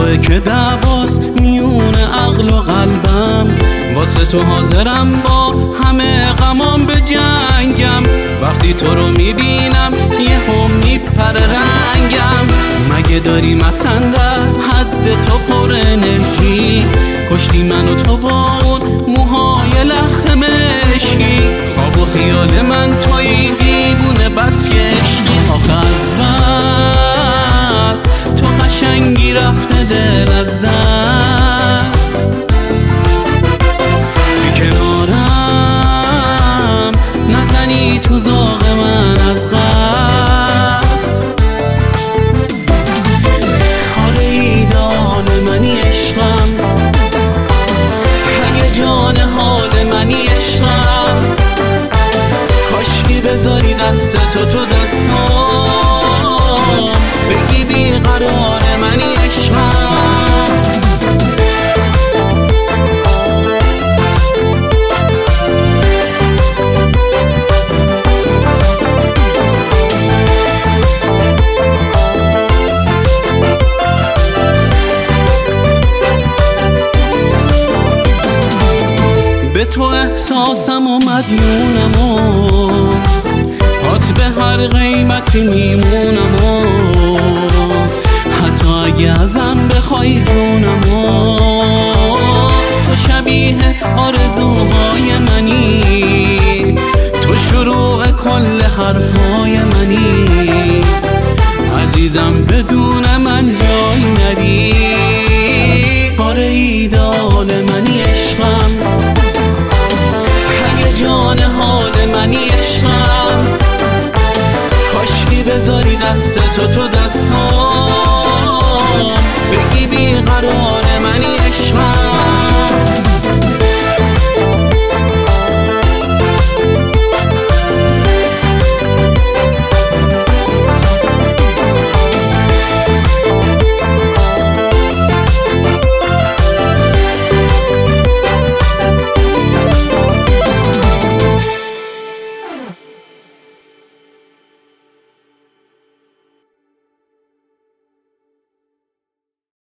توئه که دعواست میون عقل و قلبم، واسه تو حاضرم با همه غمام به جنگم. وقتی تو رو میبینم یه هم میپره رنگم. مگه داری مثلا در حد تو پر انرژی؟ کشتی منو تو با اون موهای لخت مشکی. خواب و خیال من تویی دیوونه بس که عشقی. آخه از بس تو قشنگی رفته دل از دست. بی کنارم نزنی تو زاغ من از قصد. حال ایدان منی عشقم، هیجان حال منی عشقم. کاشکی بذاری دست تو دستام، بگی بیقرار منی عشقم. به تو احساسم و مدیونم و پات به هر قیمتی میمونم و حتی اگه ازم بخوای جونم و تو شبیه آرزوهای منی، تو شروع کل حرفای منی. عزیزم بدون من جای نری، باره ایدال منی عشقم، جان حال منی عشقم. کاشکی بذاری دست تو